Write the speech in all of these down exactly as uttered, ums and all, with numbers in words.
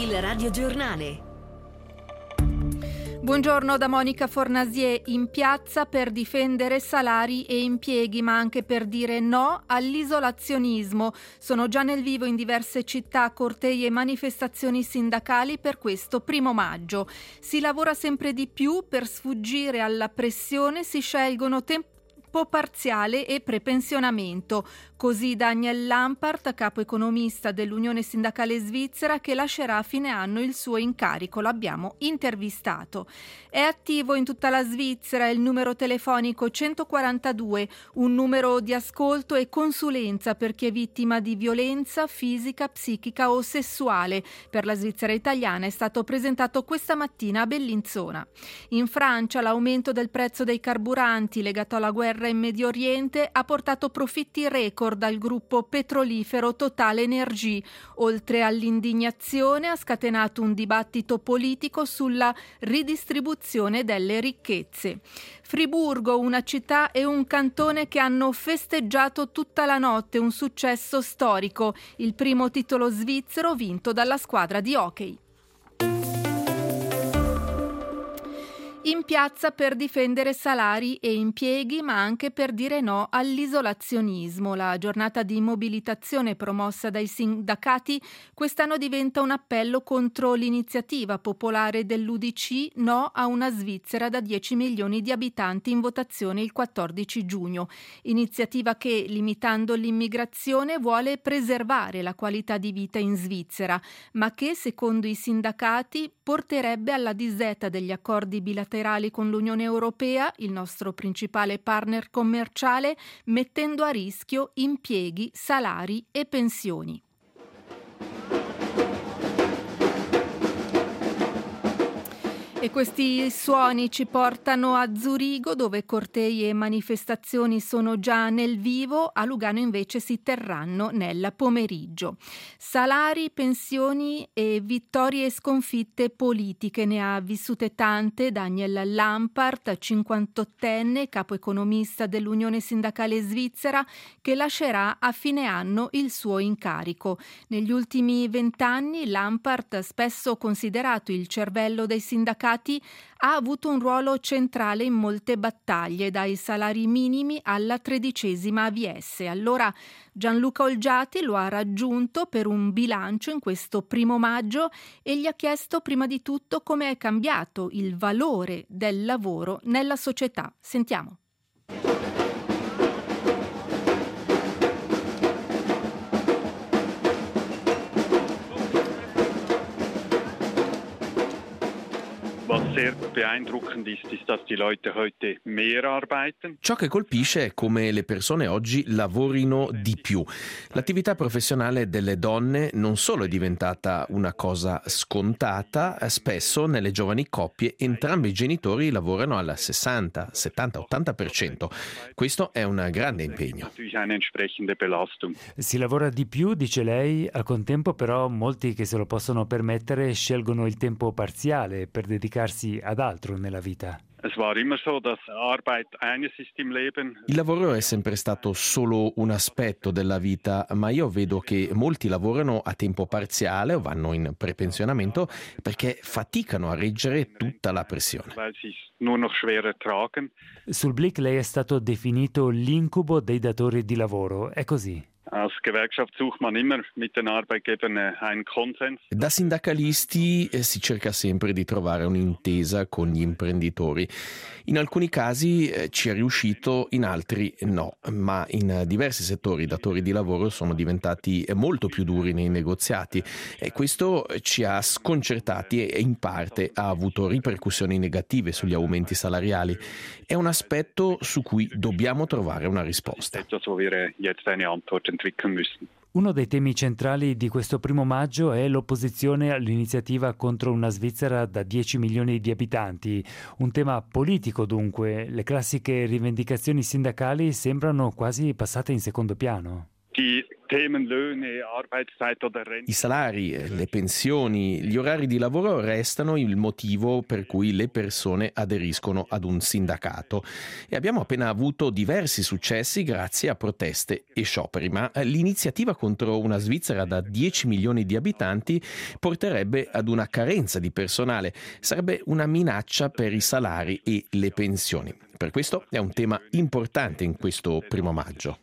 Il radiogiornale. Buongiorno da Monica Fornasier. In piazza per difendere salari e impieghi, ma anche per dire no all'isolazionismo. Sono già nel vivo in diverse città cortei e manifestazioni sindacali per questo primo maggio. Si lavora sempre di più, per sfuggire alla pressione si scelgono tempo parziale e prepensionamento. Così Daniel Lampart, capo economista dell'Unione Sindacale Svizzera, che lascerà a fine anno il suo incarico. L'abbiamo intervistato. È attivo in tutta la Svizzera il numero telefonico centoquarantadue, un numero di ascolto e consulenza per chi è vittima di violenza fisica, psichica o sessuale. Per la Svizzera italiana è stato presentato questa mattina a Bellinzona. In Francia l'aumento del prezzo dei carburanti legato alla guerra in Medio Oriente ha portato profitti record al gruppo petrolifero TotalEnergies. Oltre all'indignazione, ha scatenato un dibattito politico sulla ridistribuzione delle ricchezze. Friburgo, una città e un cantone che hanno festeggiato tutta la notte un successo storico, il primo titolo svizzero vinto dalla squadra di hockey. In piazza per difendere salari e impieghi, ma anche per dire no all'isolazionismo. La giornata di mobilitazione promossa dai sindacati quest'anno diventa un appello contro l'iniziativa popolare dell'U D C No a una Svizzera da dieci milioni di abitanti in votazione il quattordici giugno. Iniziativa che, limitando l'immigrazione, vuole preservare la qualità di vita in Svizzera, ma che, secondo i sindacati, porterebbe alla disdetta degli accordi bilaterali con l'Unione Europea, il nostro principale partner commerciale, mettendo a rischio impieghi, salari e pensioni. E questi suoni ci portano a Zurigo, dove cortei e manifestazioni sono già nel vivo. A Lugano invece si terranno nel pomeriggio. Salari, pensioni e vittorie e sconfitte politiche ne ha vissute tante Daniel Lampart, cinquantottenne, capo economista dell'Unione Sindacale Svizzera, che lascerà a fine anno il suo incarico. Negli ultimi vent'anni Lampart, spesso considerato il cervello dei sindacati, ha avuto un ruolo centrale in molte battaglie, dai salari minimi alla tredicesima A V S. Allora Gianluca Olgiati lo ha raggiunto per un bilancio in questo primo maggio e gli ha chiesto prima di tutto come è cambiato il valore del lavoro nella società. Sentiamo. Was sehr beeindruckend ist, ist, dass die Leute heute mehr arbeiten. Ciò che colpisce è come le persone oggi lavorino di più. L'attività professionale delle donne non solo è diventata una cosa scontata, spesso nelle giovani coppie entrambi i genitori lavorano al sessanta, settanta, ottanta per cento. Questo è un grande impegno. Si lavora di più, dice lei, al contempo però molti che se lo possono permettere scelgono il tempo parziale per dedicarsi ad altro nella vita. Il lavoro è sempre stato solo un aspetto della vita, ma io vedo che molti lavorano a tempo parziale o vanno in prepensionamento perché faticano a reggere tutta la pressione. Sul Blick lei è stato definito l'incubo dei datori di lavoro, è così? Als Gewerkschaft sucht man immer mit den Arbeitgebern einen Konsens. Da sindacalisti eh, si cerca sempre di trovare un'intesa con gli imprenditori. In alcuni casi eh, ci è riuscito, in altri no, ma in diversi settori i datori di lavoro sono diventati molto più duri nei negoziati e questo ci ha sconcertati e in parte ha avuto ripercussioni negative sugli aumenti salariali. È un aspetto su cui dobbiamo trovare una risposta. Uno dei temi centrali di questo primo maggio è l'opposizione all'iniziativa contro una Svizzera da dieci milioni di abitanti. Un tema politico dunque. Le classiche rivendicazioni sindacali sembrano quasi passate in secondo piano. Die I salari, le pensioni, gli orari di lavoro restano il motivo per cui le persone aderiscono ad un sindacato. E abbiamo appena avuto diversi successi grazie a proteste e scioperi, ma l'iniziativa contro una Svizzera da dieci milioni di abitanti porterebbe ad una carenza di personale, sarebbe una minaccia per i salari e le pensioni. Per questo è un tema importante in questo primo maggio.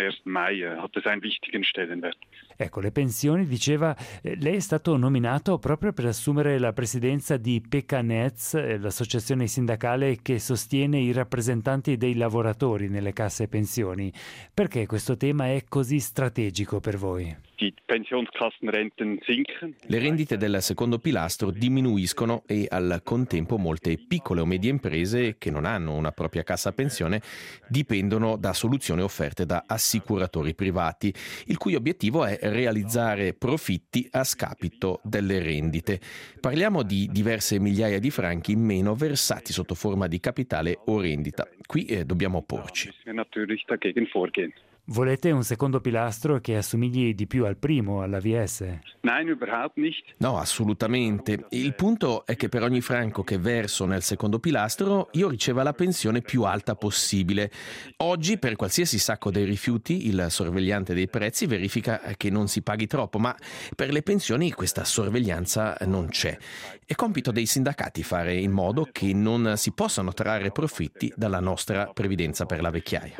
Ecco, le pensioni, diceva, eh, lei è stato nominato proprio per assumere la presidenza di P K N E T S, eh, l'associazione sindacale che sostiene i rappresentanti dei lavoratori nelle casse pensioni. Perché questo tema è così strategico per voi? Le rendite del secondo pilastro diminuiscono e al contempo molte piccole o medie imprese che non hanno una propria cassa pensione dipendono da soluzioni offerte da assicuratori privati, il cui obiettivo è realizzare profitti a scapito delle rendite. Parliamo di diverse migliaia di franchi in meno versati sotto forma di capitale o rendita. Qui eh, dobbiamo opporci. Volete un secondo pilastro che assomigli di più al primo, all'A V S? No, assolutamente. Il punto è che per ogni franco che verso nel secondo pilastro io riceva la pensione più alta possibile. Oggi per qualsiasi sacco dei rifiuti il sorvegliante dei prezzi verifica che non si paghi troppo, ma per le pensioni questa sorveglianza non c'è. È compito dei sindacati fare in modo che non si possano trarre profitti dalla nostra previdenza per la vecchiaia.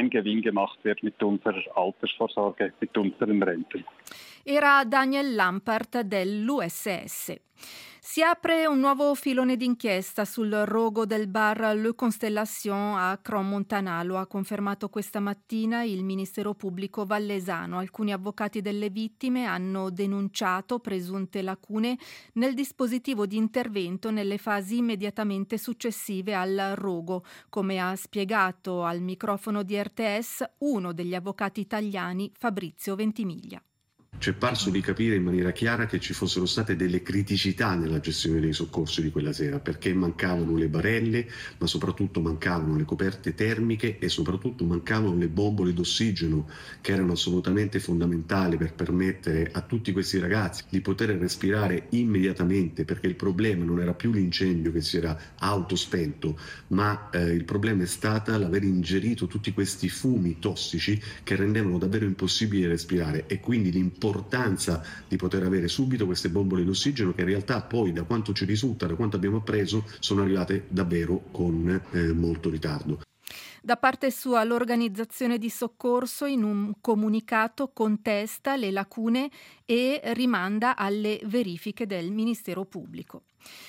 Era Daniel Lampert dell'U S S. Si apre un nuovo filone d'inchiesta sul rogo del bar Le Constellation a Crans-Montana. Lo ha confermato questa mattina il Ministero Pubblico vallesano. Alcuni avvocati delle vittime hanno denunciato presunte lacune nel dispositivo di intervento nelle fasi immediatamente successive al rogo, come ha spiegato al microfono di R T S uno degli avvocati italiani, Fabrizio Ventimiglia. Ci è parso di capire in maniera chiara che ci fossero state delle criticità nella gestione dei soccorsi di quella sera, perché mancavano le barelle, ma soprattutto mancavano le coperte termiche e soprattutto mancavano le bombole d'ossigeno, che erano assolutamente fondamentali per permettere a tutti questi ragazzi di poter respirare immediatamente, perché il problema non era più l'incendio che si era autospento, ma eh, il problema è stata l'aver ingerito tutti questi fumi tossici che rendevano davvero impossibile respirare, e quindi l'importanza l'importanza di poter avere subito queste bombole d'ossigeno, che in realtà poi, da quanto ci risulta, da quanto abbiamo appreso, sono arrivate davvero con eh, molto ritardo. Da parte sua l'organizzazione di soccorso in un comunicato contesta le lacune e rimanda alle verifiche del Ministero Pubblico.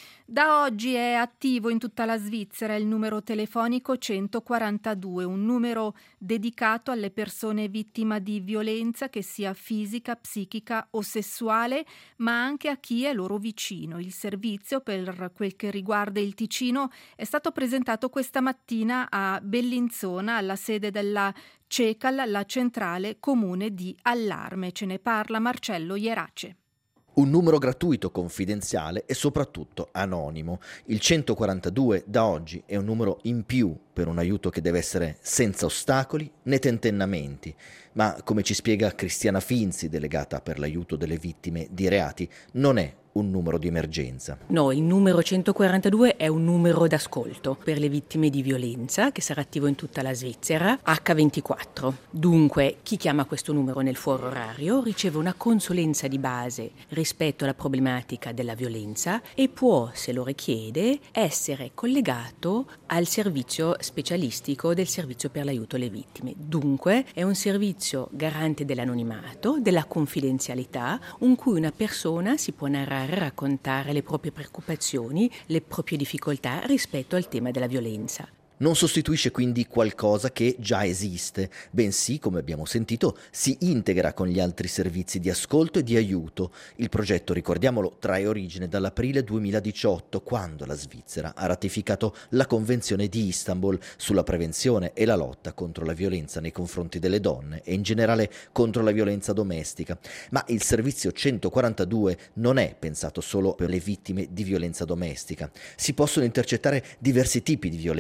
Da oggi è attivo in tutta la Svizzera il numero telefonico centoquarantadue, un numero dedicato alle persone vittime di violenza, che sia fisica, psichica o sessuale, ma anche a chi è loro vicino. Il servizio, per quel che riguarda il Ticino, è stato presentato questa mattina a Bellinzona, alla sede della CECAL, la centrale comune di allarme. Ce ne parla Marcello Ierace. Un numero gratuito, confidenziale e soprattutto anonimo. Il centoquarantadue da oggi è un numero in più per un aiuto che deve essere senza ostacoli né tentennamenti. Ma, come ci spiega Cristiana Finzi, delegata per l'aiuto delle vittime di reati, non è un numero di emergenza. No, il numero centoquarantadue è un numero d'ascolto per le vittime di violenza, che sarà attivo in tutta la Svizzera, acca ventiquattro. Dunque, chi chiama questo numero nel fuoro orario riceve una consulenza di base rispetto alla problematica della violenza e può, se lo richiede, essere collegato al servizio specialistico del servizio per l'aiuto alle vittime. Dunque, è un servizio garante dell'anonimato, della confidenzialità, in cui una persona si può narrare, raccontare le proprie preoccupazioni, le proprie difficoltà rispetto al tema della violenza. Non sostituisce quindi qualcosa che già esiste, bensì, come abbiamo sentito, si integra con gli altri servizi di ascolto e di aiuto. Il progetto, ricordiamolo, trae origine dall'aprile duemiladiciotto, quando la Svizzera ha ratificato la Convenzione di Istanbul sulla prevenzione e la lotta contro la violenza nei confronti delle donne e in generale contro la violenza domestica. Ma il servizio centoquarantadue non è pensato solo per le vittime di violenza domestica. Si possono intercettare diversi tipi di violenza,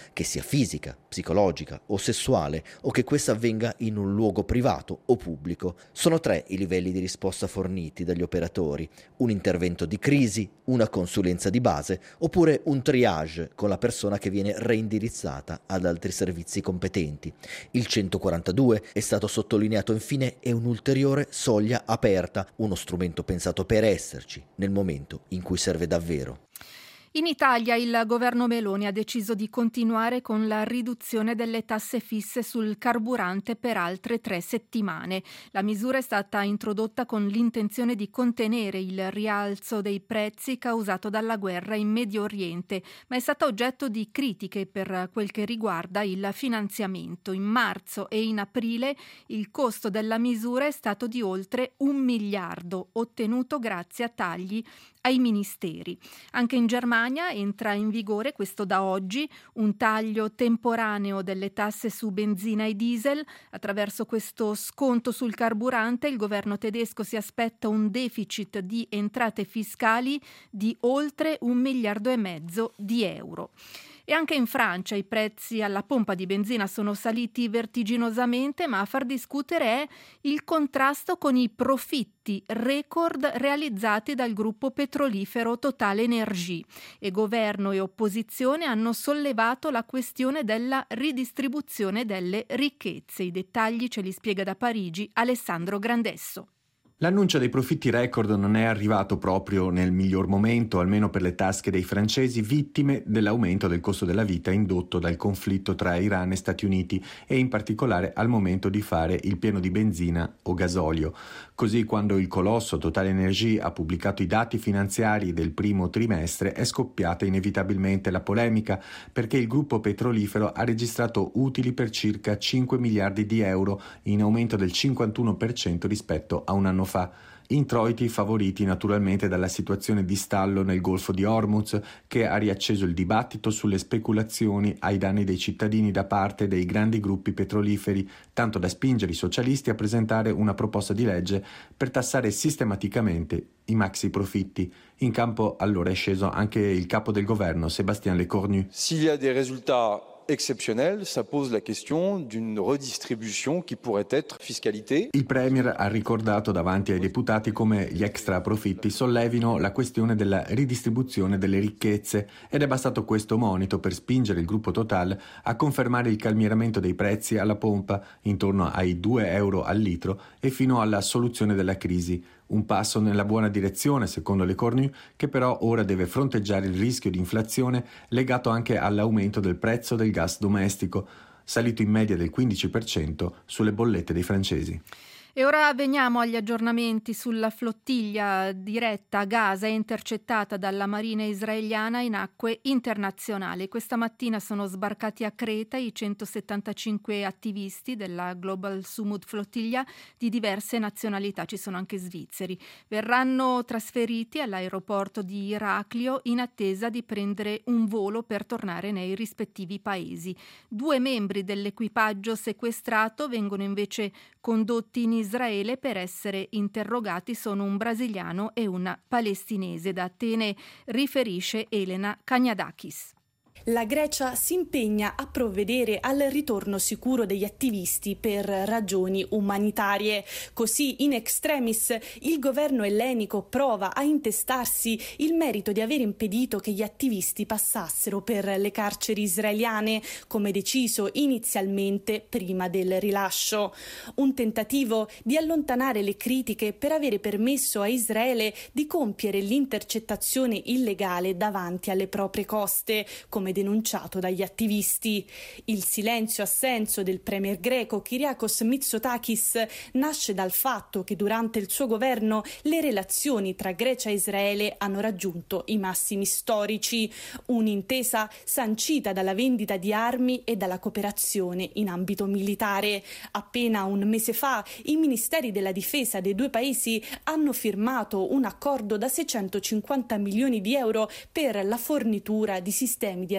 che sia fisica, psicologica o sessuale, o che questa avvenga in un luogo privato o pubblico. Sono tre i livelli di risposta forniti dagli operatori: un intervento di crisi, una consulenza di base oppure un triage con la persona che viene reindirizzata ad altri servizi competenti. Il centoquarantadue, è stato sottolineato infine, è un'ulteriore soglia aperta, uno strumento pensato per esserci nel momento in cui serve davvero. In Italia il governo Meloni ha deciso di continuare con la riduzione delle tasse fisse sul carburante per altre tre settimane. La misura è stata introdotta con l'intenzione di contenere il rialzo dei prezzi causato dalla guerra in Medio Oriente, ma è stata oggetto di critiche per quel che riguarda il finanziamento. In marzo e in aprile il costo della misura è stato di oltre un miliardo, ottenuto grazie a tagli ai ministeri. Anche in Germania entra in vigore, questo da oggi, un taglio temporaneo delle tasse su benzina e diesel. Attraverso questo sconto sul carburante il governo tedesco si aspetta un deficit di entrate fiscali di oltre un miliardo e mezzo di euro. E anche in Francia i prezzi alla pompa di benzina sono saliti vertiginosamente, ma a far discutere è il contrasto con i profitti record realizzati dal gruppo petrolifero Total Energie. E governo e opposizione hanno sollevato la questione della ridistribuzione delle ricchezze. I dettagli ce li spiega da Parigi Alessandro Grandesso. L'annuncio dei profitti record non è arrivato proprio nel miglior momento, almeno per le tasche dei francesi, vittime dell'aumento del costo della vita indotto dal conflitto tra Iran e Stati Uniti e in particolare al momento di fare il pieno di benzina o gasolio. Così, quando il colosso Total Energie ha pubblicato i dati finanziari del primo trimestre, è scoppiata inevitabilmente la polemica, perché il gruppo petrolifero ha registrato utili per circa cinque miliardi di euro, in aumento del cinquantuno per cento rispetto a un anno fa. Introiti favoriti naturalmente dalla situazione di stallo nel Golfo di Hormuz, che ha riacceso il dibattito sulle speculazioni ai danni dei cittadini da parte dei grandi gruppi petroliferi, tanto da spingere i socialisti a presentare una proposta di legge per tassare sistematicamente i maxi profitti. In campo allora è sceso anche il capo del governo, Sébastien Lecornu. S'il y a des résultats exceptionnel, ça pose la question d'une redistribution qui pourrait être fiscalité. Il premier ha ricordato davanti ai deputati come gli extra profitti sollevino la questione della ridistribuzione delle ricchezze, ed è bastato questo monito per spingere il gruppo Total a confermare il calmieramento dei prezzi alla pompa intorno ai due euro al litro e fino alla soluzione della crisi. Un passo nella buona direzione, secondo Lecornu, che però ora deve fronteggiare il rischio di inflazione legato anche all'aumento del prezzo del gas domestico, salito in media del quindici per cento sulle bollette dei francesi. E ora veniamo agli aggiornamenti sulla flottiglia diretta a Gaza intercettata dalla Marina israeliana in acque internazionali. Questa mattina sono sbarcati a Creta i centosettantacinque attivisti della Global Sumud Flottiglia di diverse nazionalità, ci sono anche svizzeri. Verranno trasferiti all'aeroporto di Iraklio in attesa di prendere un volo per tornare nei rispettivi paesi. Due membri dell'equipaggio sequestrato vengono invece condotti in Israele per essere interrogati, sono un brasiliano e una palestinese. Da Atene riferisce Elena Kagnadakis. La Grecia si impegna a provvedere al ritorno sicuro degli attivisti per ragioni umanitarie. Così, in extremis, il governo ellenico prova a intestarsi il merito di aver impedito che gli attivisti passassero per le carceri israeliane, come deciso inizialmente prima del rilascio. Un tentativo di allontanare le critiche per avere permesso a Israele di compiere l'intercettazione illegale davanti alle proprie coste, come denunciato dagli attivisti. Il silenzio-assenso del premier greco Kyriakos Mitsotakis nasce dal fatto che durante il suo governo le relazioni tra Grecia e Israele hanno raggiunto i massimi storici, un'intesa sancita dalla vendita di armi e dalla cooperazione in ambito militare. Appena un mese fa i ministeri della difesa dei due paesi hanno firmato un accordo da seicentocinquanta milioni di euro per la fornitura di sistemi di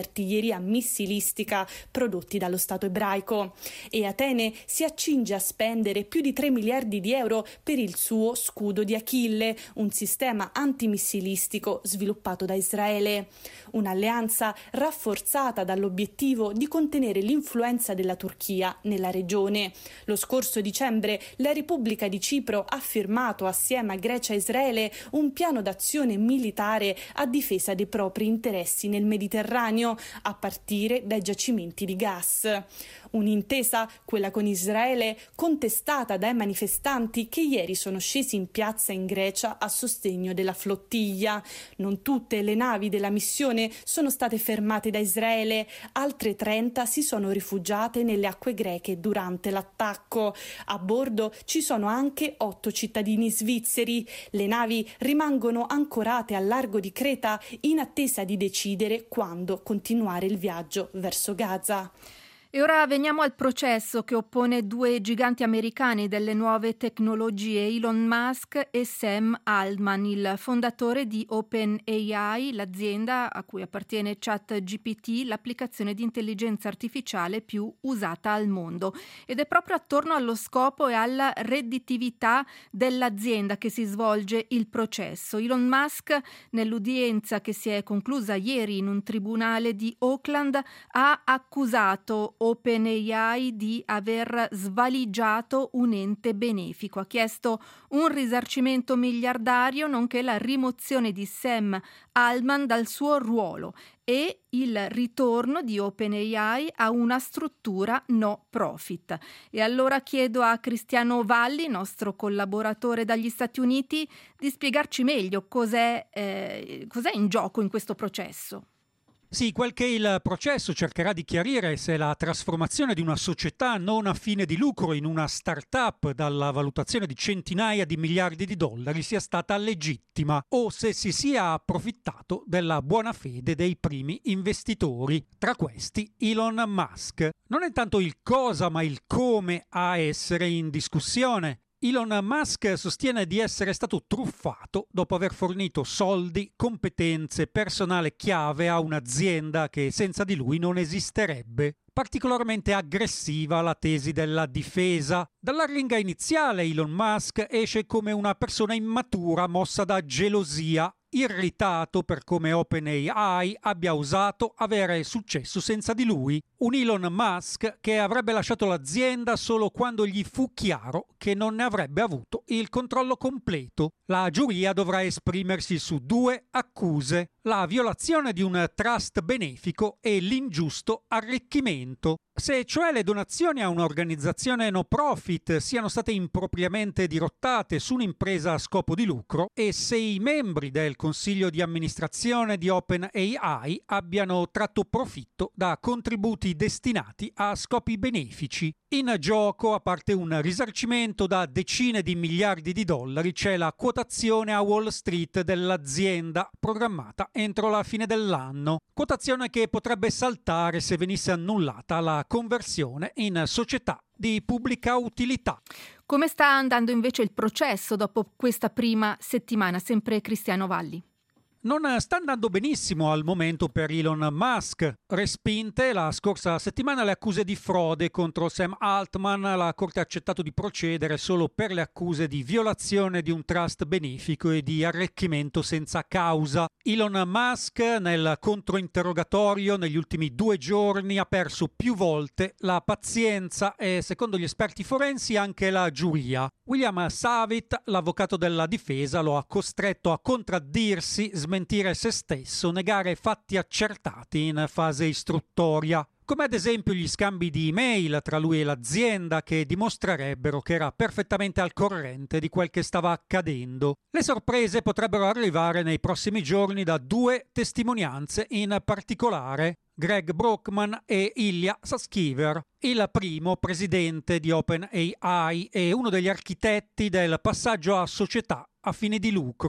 artiglieria missilistica prodotti dallo Stato ebraico. E Atene si accinge a spendere più di tre miliardi di euro per il suo scudo di Achille, un sistema antimissilistico sviluppato da Israele. Un'alleanza rafforzata dall'obiettivo di contenere l'influenza della Turchia nella regione. Lo scorso dicembre la Repubblica di Cipro ha firmato assieme a Grecia e Israele un piano d'azione militare a difesa dei propri interessi nel Mediterraneo, a partire dai giacimenti di gas. Un'intesa, quella con Israele, contestata dai manifestanti che ieri sono scesi in piazza in Grecia a sostegno della flottiglia. Non tutte le navi della missione sono state fermate da Israele, altre trenta si sono rifugiate nelle acque greche durante l'attacco. A bordo ci sono anche otto cittadini svizzeri. Le navi rimangono ancorate al largo di Creta in attesa di decidere quando continuare il viaggio verso Gaza. E ora veniamo al processo che oppone due giganti americani delle nuove tecnologie, Elon Musk e Sam Altman, il fondatore di OpenAI, l'azienda a cui appartiene ChatGPT, l'applicazione di intelligenza artificiale più usata al mondo. Ed è proprio attorno allo scopo e alla redditività dell'azienda che si svolge il processo. Elon Musk, nell'udienza che si è conclusa ieri in un tribunale di Auckland, ha accusato OpenAI di aver svaligiato un ente benefico. Ha chiesto un risarcimento miliardario nonché la rimozione di Sam Altman dal suo ruolo e il ritorno di OpenAI a una struttura no profit. E allora chiedo a Cristiano Valli, nostro collaboratore dagli Stati Uniti, di spiegarci meglio cos'è, eh, cos'è in gioco in questo processo. Sì, quel che il processo cercherà di chiarire è se la trasformazione di una società non a fine di lucro in una start-up dalla valutazione di centinaia di miliardi di dollari sia stata legittima o se si sia approfittato della buona fede dei primi investitori, tra questi Elon Musk. Non è tanto il cosa ma il come a essere in discussione. Elon Musk sostiene di essere stato truffato dopo aver fornito soldi, competenze, personale chiave a un'azienda che senza di lui non esisterebbe. Particolarmente aggressiva la tesi della difesa. Dall'arringa iniziale Elon Musk esce come una persona immatura mossa da gelosia, irritato per come OpenAI abbia osato avere successo senza di lui. Un Elon Musk che avrebbe lasciato l'azienda solo quando gli fu chiaro che non ne avrebbe avuto il controllo completo. La giuria dovrà esprimersi su due accuse: la violazione di un trust benefico e l'ingiusto arricchimento. Se cioè le donazioni a un'organizzazione no profit siano state impropriamente dirottate su un'impresa a scopo di lucro e se i membri del consiglio di amministrazione di OpenAI abbiano tratto profitto da contributi destinati a scopi benefici. In gioco, a parte un risarcimento da decine di miliardi di dollari, c'è la quotazione a Wall Street dell'azienda programmata entro la fine dell'anno. Quotazione che potrebbe saltare se venisse annullata la conversione in società di pubblica utilità. Come sta andando invece il processo dopo questa prima settimana? Sempre Cristiano Valli. Non sta andando benissimo al momento per Elon Musk. Respinte la scorsa settimana le accuse di frode contro Sam Altman, la Corte ha accettato di procedere solo per le accuse di violazione di un trust benefico e di arricchimento senza causa. Elon Musk nel controinterrogatorio negli ultimi due giorni ha perso più volte la pazienza e, secondo gli esperti forensi, anche la giuria. William Savit, l'avvocato della difesa, lo ha costretto a contraddirsi, smentire se stesso, negare fatti accertati in fase istruttoria, come ad esempio gli scambi di email tra lui e l'azienda che dimostrerebbero che era perfettamente al corrente di quel che stava accadendo. Le sorprese potrebbero arrivare nei prossimi giorni da due testimonianze in particolare: Greg Brockman e Ilya Sutskever, il primo presidente di OpenAI e uno degli architetti del passaggio a società a fine di lucro.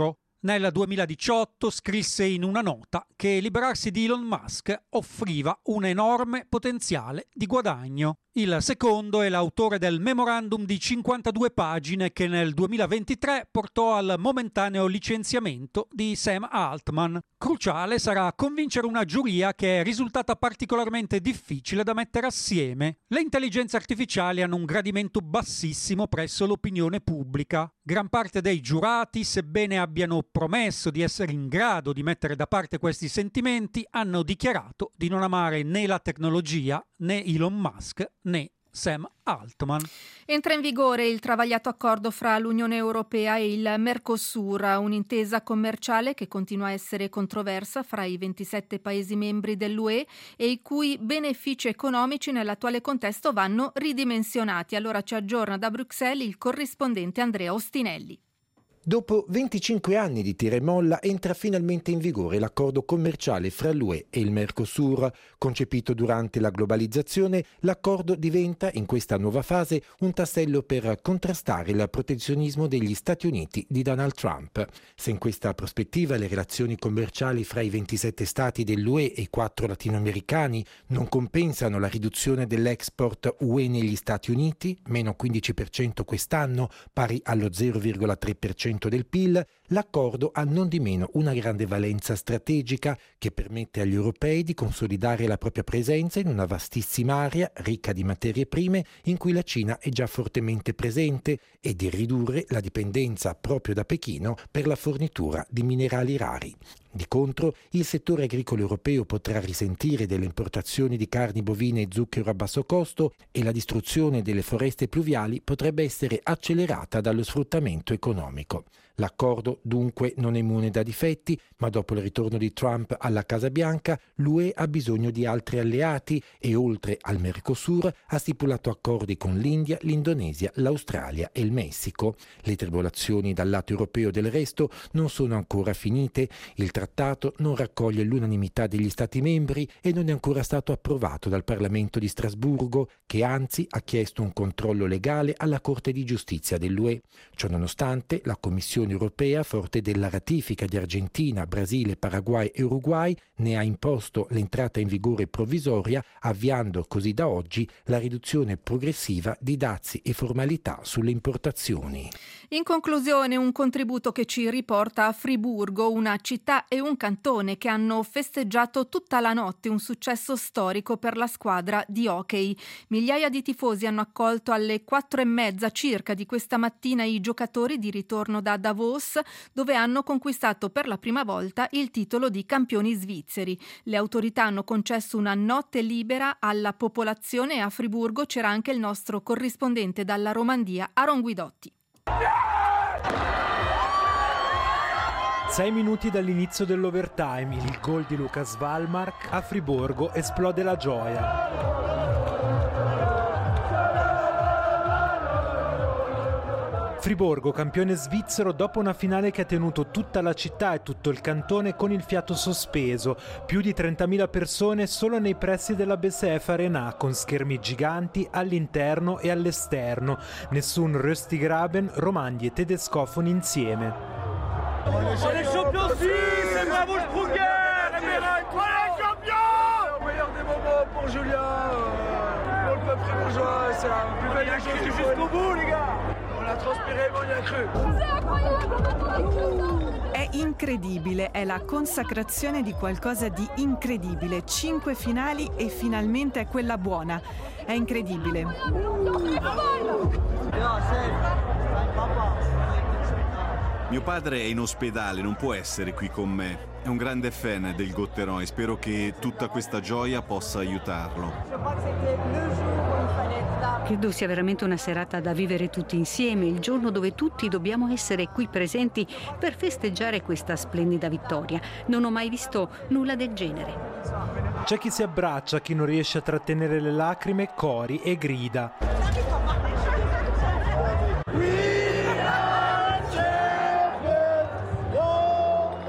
Nel duemiladiciotto scrisse in una nota che liberarsi di Elon Musk offriva un enorme potenziale di guadagno. Il secondo è l'autore del memorandum di cinquantadue pagine che nel duemilaventitré portò al momentaneo licenziamento di Sam Altman. Cruciale sarà convincere una giuria che è risultata particolarmente difficile da mettere assieme. Le intelligenze artificiali hanno un gradimento bassissimo presso l'opinione pubblica. Gran parte dei giurati, sebbene abbiano promesso di essere in grado di mettere da parte questi sentimenti, hanno dichiarato di non amare né la tecnologia, né Elon Musk, né Sam Altman. Entra in vigore il travagliato accordo fra l'Unione Europea e il Mercosur, un'intesa commerciale che continua a essere controversa fra i ventisette Paesi membri dell'U E e i cui benefici economici nell'attuale contesto vanno ridimensionati. Allora ci aggiorna da Bruxelles il corrispondente Andrea Ostinelli. Dopo venticinque anni di tira e molla entra finalmente in vigore l'accordo commerciale fra l'U E e il Mercosur. Concepito durante la globalizzazione, l'accordo diventa in questa nuova fase un tassello per contrastare il protezionismo degli Stati Uniti di Donald Trump. Se in questa prospettiva le relazioni commerciali fra i ventisette stati dell'U E e i quattro latinoamericani non compensano la riduzione dell'export U E negli Stati Uniti, meno quindici per cento quest'anno, pari allo zero virgola tre per cento del P I L, l'accordo ha non di meno una grande valenza strategica che permette agli europei di consolidare la propria presenza in una vastissima area ricca di materie prime in cui la Cina è già fortemente presente e di ridurre la dipendenza proprio da Pechino per la fornitura di minerali rari. Di contro, il settore agricolo europeo potrà risentire delle importazioni di carni bovine e zucchero a basso costo e la distruzione delle foreste pluviali potrebbe essere accelerata dallo sfruttamento economico. L'accordo dunque non è immune da difetti, ma dopo il ritorno di Trump alla Casa Bianca, l'U E ha bisogno di altri alleati e oltre al Mercosur ha stipulato accordi con l'India, l'Indonesia, l'Australia e il Messico. Le tribolazioni dal lato europeo del resto non sono ancora finite, il trattato non raccoglie l'unanimità degli Stati membri e non è ancora stato approvato dal Parlamento di Strasburgo, che anzi ha chiesto un controllo legale alla Corte di Giustizia dell'U E. Ciononostante, la Commissione europea, forte della ratifica di Argentina, Brasile, Paraguay e Uruguay, ne ha imposto l'entrata in vigore provvisoria, avviando così da oggi la riduzione progressiva di dazi e formalità sulle importazioni. In conclusione, un contributo che ci riporta a Friburgo, una città e un cantone che hanno festeggiato tutta la notte un successo storico per la squadra di hockey. Migliaia di tifosi hanno accolto alle quattro e mezza circa di questa mattina i giocatori di ritorno da Davos, dove hanno conquistato per la prima volta il titolo di campioni svizzeri. Le autorità hanno concesso una notte libera alla popolazione e a Friburgo c'era anche il nostro corrispondente dalla Romandia, Aaron Guidotti. Sei minuti dall'inizio dell'overtime, il gol di Lucas Wallmark, a Friburgo esplode la gioia. Friburgo, campione svizzero dopo una finale che ha tenuto tutta la città e tutto il cantone con il fiato sospeso. Più di trentamila persone solo nei pressi della B S F Arena, con schermi giganti all'interno e all'esterno. Nessun Röstigraben, romandi e tedescofoni insieme. On est champion suisse, et bravo Sprunger, et Bérec, on est champion! Meilleur des moments pour Julien, pour le peuple fribourgeois, c'est la plus belle chose du jusqu'au bout les gars! On a transpiré, mais on y a cru! È incredibile, è la consacrazione di qualcosa di incredibile. Cinque finali e finalmente è quella buona. È incredibile. Mio padre è in ospedale, non può essere qui con me. È un grande fan del Gotteron e spero che tutta questa gioia possa aiutarlo. Credo sia veramente una serata da vivere tutti insieme, il giorno dove tutti dobbiamo essere qui presenti per festeggiare questa splendida vittoria. Non ho mai visto nulla del genere. C'è chi si abbraccia, chi non riesce a trattenere le lacrime, cori e grida.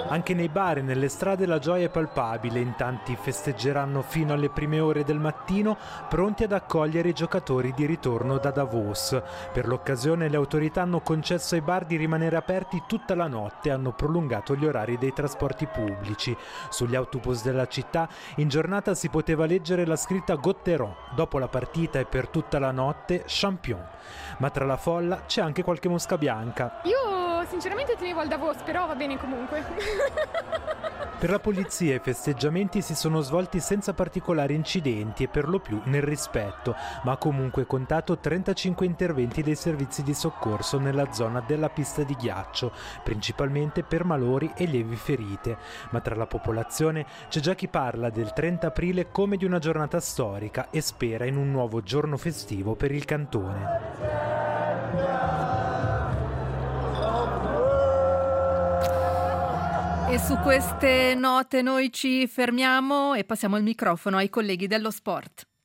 Anche nei bar e nelle strade la gioia è palpabile, in tanti festeggeranno fino alle prime ore del mattino, pronti ad accogliere i giocatori di ritorno da Davos. Per l'occasione le autorità hanno concesso ai bar di rimanere aperti tutta la notte e hanno prolungato gli orari dei trasporti pubblici. Sugli autobus della città in giornata si poteva leggere la scritta Gotteron, dopo la partita e per tutta la notte Champion. Ma tra la folla c'è anche qualche mosca bianca. Io sinceramente tenevo al Davos, però va bene comunque. Per la polizia i festeggiamenti si sono svolti senza particolari incidenti e per lo più nel rispetto, ma ha comunque contato trentacinque interventi dei servizi di soccorso nella zona della pista di ghiaccio, principalmente per malori e lievi ferite. Ma tra la popolazione c'è già chi parla del trenta aprile come di una giornata storica e spera in un nuovo giorno festivo per il cantone. E su queste note noi ci fermiamo e passiamo il microfono ai colleghi dello sport.